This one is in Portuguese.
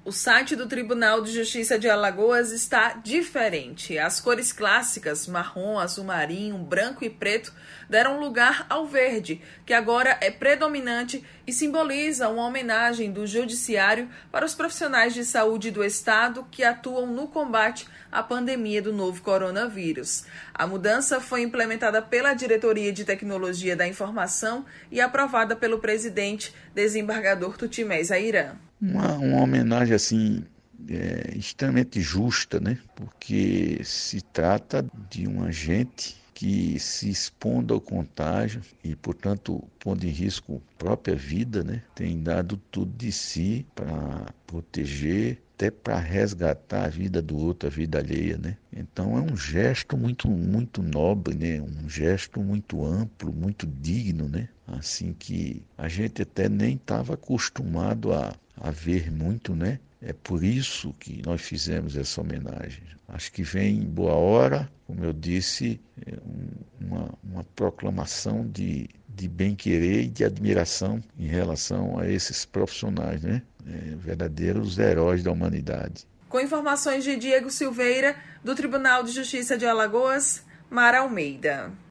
O site do Tribunal de Justiça de Alagoas está diferente. As cores clássicas, marrom, azul marinho, branco e preto, deram lugar ao verde, que agora é predominante e simboliza uma homenagem do Judiciário para os profissionais de saúde do Estado que atuam no combate à pandemia do novo coronavírus. A mudança foi implementada pela Diretoria de Tecnologia da Informação e aprovada pelo presidente, desembargador Tutimés Airã. Uma homenagem assim extremamente justa, né? Porque se trata de um agente que se expondo ao contágio e, portanto, pondo em risco a própria vida, né? Tem dado tudo de si para proteger, até para resgatar a vida do outro, a vida alheia, né? Então é um gesto muito nobre, né? Um gesto muito amplo, muito digno, né? Assim que a gente até nem estava acostumado a ver muito, né? É por isso que nós fizemos essa homenagem. Acho que vem em boa hora, como eu disse, uma proclamação de bem-querer e de admiração em relação a esses profissionais, né? Verdadeiros heróis da humanidade. Com informações de Diego Silveira, do Tribunal de Justiça de Alagoas, Mara Almeida.